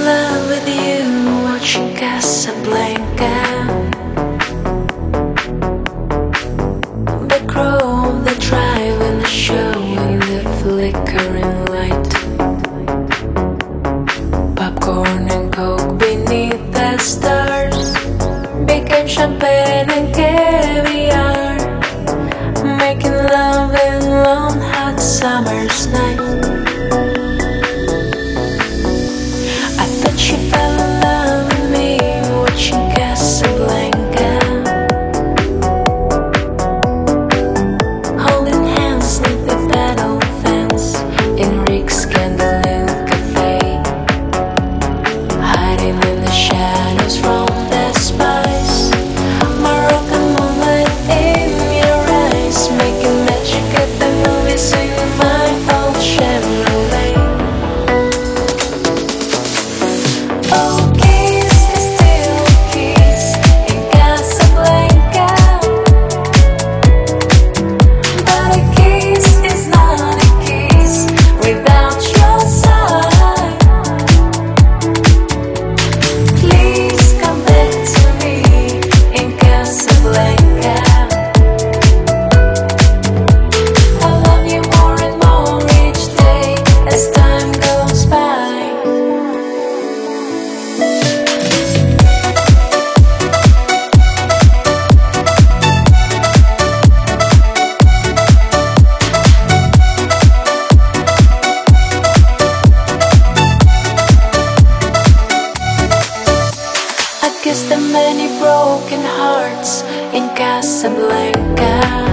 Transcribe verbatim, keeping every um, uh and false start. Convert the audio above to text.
love with you, watching Casablanca. Back row, the drive and the show in the flickering light. Popcorn and coke beneath the stars became champagne and caviar, making love in long hot summer's night. I thought she fell in love with me, watching Casablanca, holding hands neath the battle fence in Rick's Candlelit Cafe, hiding in the shadows from the spice. Moroccan moonlight in your eyes, making magic at the movies in my old Chevrolet. Oh, kiss is still a kiss in Casablanca, but a kiss is not a kiss without your side. Please come back to me in Casablanca. I love you more and more each day as time goes by. I guess the many broken hearts in Casablanca.